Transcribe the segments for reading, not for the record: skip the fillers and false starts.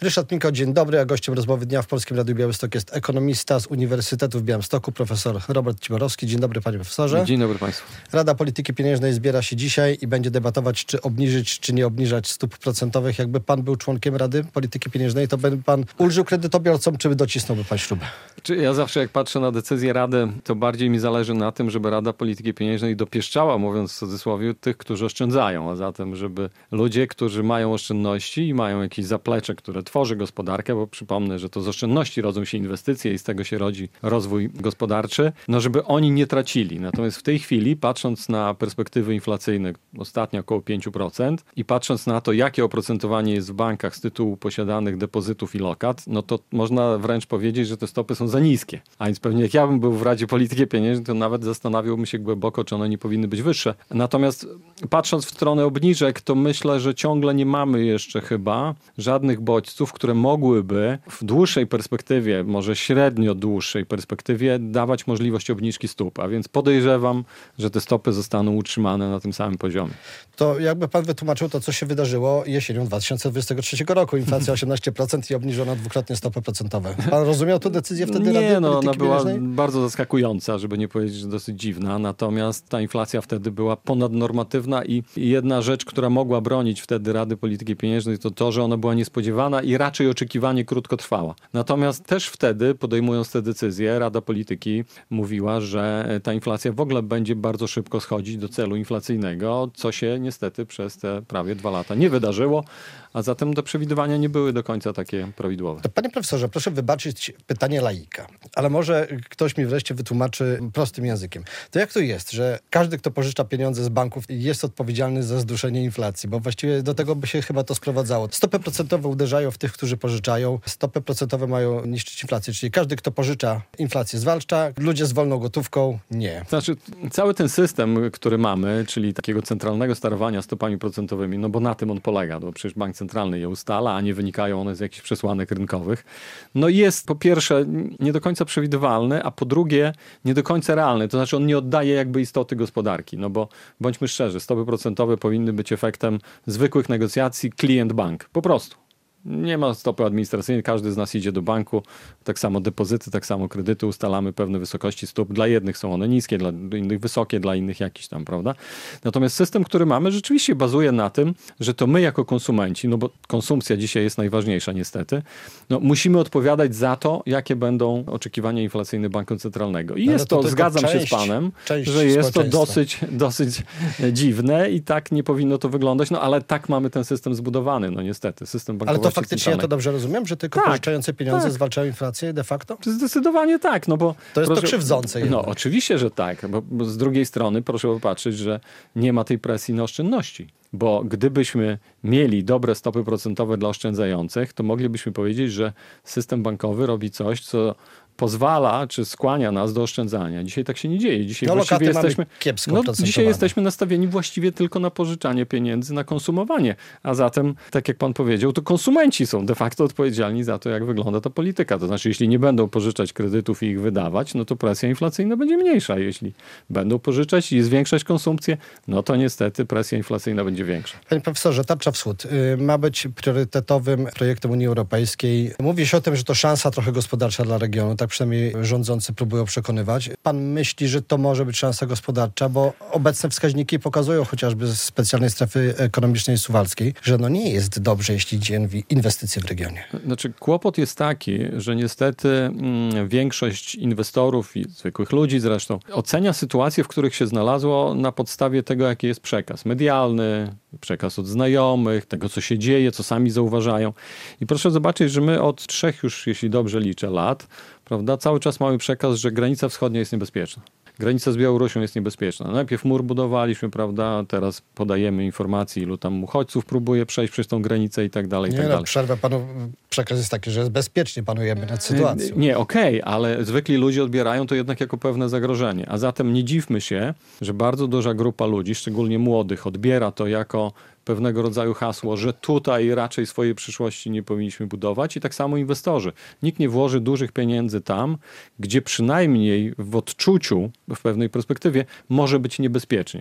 Ryszard Miko, dzień dobry, a gościem rozmowy dnia w Polskim Radiu Białystok jest ekonomista z Uniwersytetu w Białymstoku, profesor Robert Ciborowski. Dzień dobry, panie profesorze. Dzień dobry państwu. Rada Polityki Pieniężnej zbiera się dzisiaj i będzie debatować, czy obniżyć, czy nie obniżać stóp procentowych. Jakby pan był członkiem Rady Polityki Pieniężnej, to by pan ulżył kredytobiorcom, czy docisnąłby pan śrubę? Ja zawsze jak patrzę na decyzję Rady, to bardziej mi zależy na tym, żeby Rada Polityki Pieniężnej dopieszczała, mówiąc w cudzysłowie, tych, którzy oszczędzają, a zatem, żeby ludzie, którzy mają oszczędności i mają jakieś zaplecze, które tworzy gospodarkę, bo przypomnę, że to z oszczędności rodzą się inwestycje i z tego się rodzi rozwój gospodarczy, żeby oni nie tracili. Natomiast w tej chwili, patrząc na perspektywy inflacyjne, ostatnio około 5% i patrząc na to, jakie oprocentowanie jest w bankach z tytułu posiadanych depozytów i lokat, to można wręcz powiedzieć, że te stopy są za niskie. A więc pewnie jak ja bym był w Radzie Polityki Pieniężnej, to nawet zastanawiałbym się głęboko, czy one nie powinny być wyższe. Natomiast patrząc w stronę obniżek, to myślę, że ciągle nie mamy jeszcze chyba żadnych bodźców, które mogłyby w dłuższej perspektywie, może średnio dłuższej perspektywie, dawać możliwość obniżki stóp. A więc podejrzewam, że te stopy zostaną utrzymane na tym samym poziomie. To jakby pan wytłumaczył to, co się wydarzyło jesienią 2023 roku. Inflacja 18% i obniżono dwukrotnie stopy procentowe. Pan rozumiał tę decyzję wtedy Rady Polityki ona była Pieniężnej? bardzo zaskakująca, żeby nie powiedzieć, że dosyć dziwna. Natomiast ta inflacja wtedy była ponadnormatywna i jedna rzecz, która mogła bronić wtedy Rady Polityki Pieniężnej, to, że ona była niespodziewana i raczej oczekiwanie krótkotrwała. Natomiast też wtedy, podejmując te decyzje, Rada Polityki mówiła, że ta inflacja w ogóle będzie bardzo szybko schodzić do celu inflacyjnego, co się niestety przez te prawie 2 lata nie wydarzyło, a zatem te przewidywania nie były do końca takie prawidłowe. To panie profesorze, proszę wybaczyć pytanie laika, ale może ktoś mi wreszcie wytłumaczy prostym językiem. To jak to jest, że każdy, kto pożycza pieniądze z banków, jest odpowiedzialny za zduszenie inflacji? Bo właściwie do tego by się chyba to sprowadzało. Stopy procentowe uderzają w tych, którzy pożyczają. Stopy procentowe mają niszczyć inflację, czyli każdy, kto pożycza, inflację zwalcza. Ludzie z wolną gotówką nie. Znaczy, cały ten system, który mamy, czyli takiego centralnego sterowania stopami procentowymi, bo na tym on polega, bo przecież bank centralny je ustala, a nie wynikają one z jakichś przesłanek rynkowych. Jest po pierwsze nie do końca przewidywalny, a po drugie nie do końca realny. To znaczy on nie oddaje jakby istoty gospodarki, bo bądźmy szczerzy, stopy procentowe powinny być efektem zwykłych negocjacji klient-bank. Po prostu. Nie ma stopy administracyjnej, każdy z nas idzie do banku, tak samo depozyty, tak samo kredyty, ustalamy pewne wysokości stóp. Dla jednych są one niskie, dla innych wysokie, dla innych jakieś tam, prawda? Natomiast system, który mamy, rzeczywiście bazuje na tym, że to my jako konsumenci, bo konsumpcja dzisiaj jest najważniejsza niestety, musimy odpowiadać za to, jakie będą oczekiwania inflacyjne Banku Centralnego. I jest to, zgadzam się z panem, że jest to dosyć dziwne i tak nie powinno to wyglądać, ale tak mamy ten system zbudowany, niestety. System bankowości faktycznie ja to dobrze rozumiem, że tylko pożyczające pieniądze zwalczają inflację de facto? Zdecydowanie tak, bo... To jest to krzywdzące jednak. Oczywiście, że tak, bo z drugiej strony proszę popatrzeć, że nie ma tej presji na oszczędności. Bo gdybyśmy mieli dobre stopy procentowe dla oszczędzających, to moglibyśmy powiedzieć, że system bankowy robi coś, co pozwala, czy skłania nas do oszczędzania. Dzisiaj tak się nie dzieje. Dzisiaj właściwie jesteśmy nastawieni właściwie tylko na pożyczanie pieniędzy, na konsumowanie. A zatem, tak jak pan powiedział, to konsumenci są de facto odpowiedzialni za to, jak wygląda ta polityka. To znaczy, jeśli nie będą pożyczać kredytów i ich wydawać, to presja inflacyjna będzie mniejsza. Jeśli będą pożyczać i zwiększać konsumpcję, to niestety presja inflacyjna będzie większa. Panie profesorze, Tarcza Wschód ma być priorytetowym projektem Unii Europejskiej. Mówi się o tym, że to szansa trochę gospodarcza dla regionu. Tak przynajmniej rządzący próbują przekonywać. Pan myśli, że to może być szansa gospodarcza, bo obecne wskaźniki pokazują chociażby z specjalnej strefy ekonomicznej suwalskiej, że nie jest dobrze, jeśli idzie o inwestycje w regionie. Znaczy, kłopot jest taki, że niestety większość inwestorów i zwykłych ludzi zresztą ocenia sytuacje, w których się znalazło na podstawie tego, jaki jest przekaz medialny, przekaz od znajomych, tego, co się dzieje, co sami zauważają. I proszę zobaczyć, że my od 3 już, jeśli dobrze liczę, lat, prawda, cały czas mamy przekaz, że granica wschodnia jest niebezpieczna. Granica z Białorusią jest niebezpieczna. Najpierw mur budowaliśmy, prawda, teraz podajemy informacje, ilu tam uchodźców próbuje przejść przez tą granicę i tak dalej, i tak dalej. Przerwę panu, przekaz jest taki, że bezpiecznie panujemy nad sytuacją. Nie, okej, ale zwykli ludzie odbierają to jednak jako pewne zagrożenie. A zatem nie dziwmy się, że bardzo duża grupa ludzi, szczególnie młodych, odbiera to jako pewnego rodzaju hasło, że tutaj raczej swojej przyszłości nie powinniśmy budować i tak samo inwestorzy. Nikt nie włoży dużych pieniędzy tam, gdzie przynajmniej w odczuciu, w pewnej perspektywie może być niebezpiecznie, bo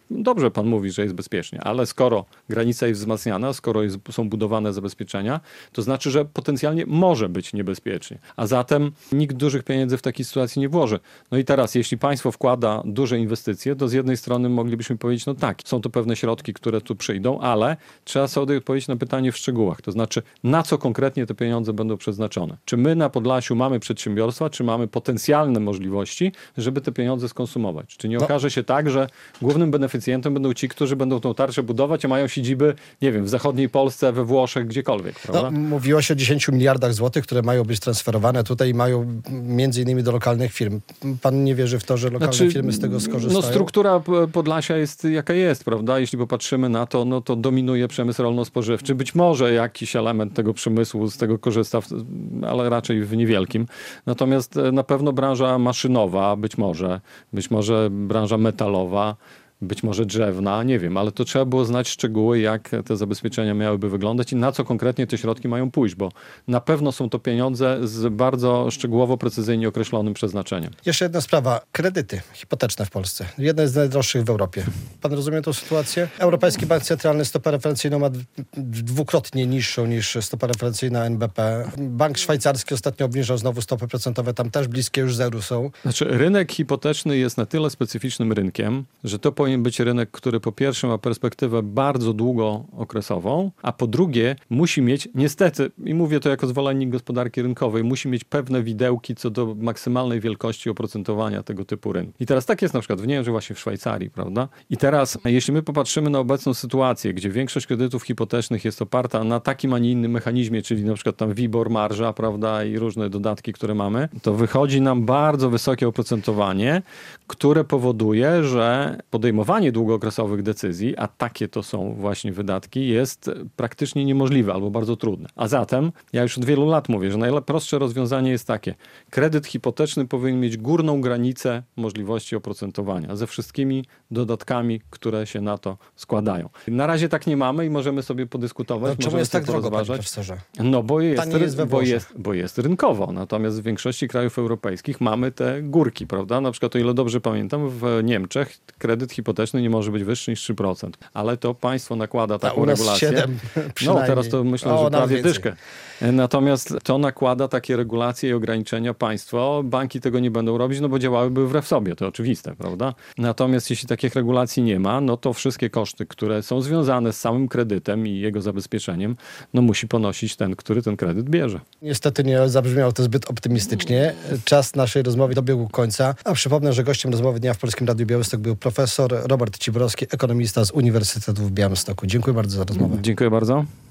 dobrze pan mówi, że jest bezpiecznie, ale skoro granica jest wzmacniana, skoro są budowane zabezpieczenia, to znaczy, że potencjalnie może być niebezpiecznie. A zatem nikt dużych pieniędzy w takiej sytuacji nie włoży. No i teraz, jeśli państwo wkłada duże inwestycje, to z jednej strony moglibyśmy powiedzieć, no tak, są to pewne środki, które tu przyjdą, ale trzeba sobie odpowiedzieć na pytanie w szczegółach. To znaczy, na co konkretnie te pieniądze będą przeznaczone? Czy my na Podlasiu mamy przedsiębiorstwa, czy mamy potencjalne możliwości, żeby te pieniądze skonsumować? Czy nie okaże się tak, że głównym beneficjentem będą ci, którzy będą tą tarczę budować, a mają siedziby, nie wiem, w zachodniej Polsce, we Włoszech, gdziekolwiek, prawda? Mówiło się o 10 miliardach złotych, które mają być transferowane tutaj i mają między innymi do lokalnych firm. Pan nie wierzy w to, że lokalne firmy z tego skorzystają? No struktura Podlasia jest jaka jest, prawda? Jeśli popatrzymy na to, no to dominuje przemysł rolno-spożywczy. Być może jakiś element tego przemysłu z tego korzysta, ale raczej w niewielkim. Natomiast na pewno branża maszynowa, być może branża metalowa, być może drzewna, nie wiem, ale to trzeba było znać szczegóły, jak te zabezpieczenia miałyby wyglądać i na co konkretnie te środki mają pójść, bo na pewno są to pieniądze z bardzo szczegółowo, precyzyjnie określonym przeznaczeniem. Jeszcze jedna sprawa. Kredyty hipoteczne w Polsce. Jedne z najdroższych w Europie. Pan rozumie tę sytuację? Europejski Bank Centralny stopę referencyjną ma dwukrotnie niższą niż stopa referencyjna NBP. Bank szwajcarski ostatnio obniżał znowu stopy procentowe, tam też bliskie już zeru są. Znaczy, rynek hipoteczny jest na tyle specyficznym rynkiem, że to powinien być rynek, który po pierwsze ma perspektywę bardzo długookresową, a po drugie musi mieć, niestety, i mówię to jako zwolennik gospodarki rynkowej, musi mieć pewne widełki co do maksymalnej wielkości oprocentowania tego typu rynku. I teraz tak jest na przykład w Niemczech, właśnie w Szwajcarii, prawda? I teraz, jeśli my popatrzymy na obecną sytuację, gdzie większość kredytów hipotecznych jest oparta na takim, a nie innym mechanizmie, czyli na przykład tam WIBOR, marża, prawda, i różne dodatki, które mamy, to wychodzi nam bardzo wysokie oprocentowanie, które powoduje, że podejmowanie długookresowych decyzji, a takie to są właśnie wydatki, jest praktycznie niemożliwe albo bardzo trudne. A zatem, ja już od wielu lat mówię, że najprostsze rozwiązanie jest takie. Kredyt hipoteczny powinien mieć górną granicę możliwości oprocentowania ze wszystkimi dodatkami, które się na to składają. Na razie tak nie mamy i możemy sobie podyskutować. No, czemu jest tak drogo, panie profesorze? No bo jest rynkowo. Natomiast w większości krajów europejskich mamy te górki, prawda? Na przykład, o ile dobrze pamiętam, w Niemczech kredyt hipoteczny nie może być wyższy niż 3%. Ale to państwo nakłada taką regulację. 7 no teraz to myślę, że prawie dyszkę. Natomiast to nakłada takie regulacje i ograniczenia państwo. Banki tego nie będą robić, no bo działałyby wbrew sobie, to oczywiste, prawda? Natomiast jeśli takich regulacji nie ma, no to wszystkie koszty, które są związane z samym kredytem i jego zabezpieczeniem, no musi ponosić ten, który ten kredyt bierze. Niestety nie zabrzmiało to zbyt optymistycznie. Czas naszej rozmowy dobiegł końca. A przypomnę, że gościem rozmowy dnia w Polskim Radiu Białystok był profesor Robert Ciborowski, ekonomista z Uniwersytetu w Białymstoku. Dziękuję bardzo za rozmowę. Dziękuję bardzo.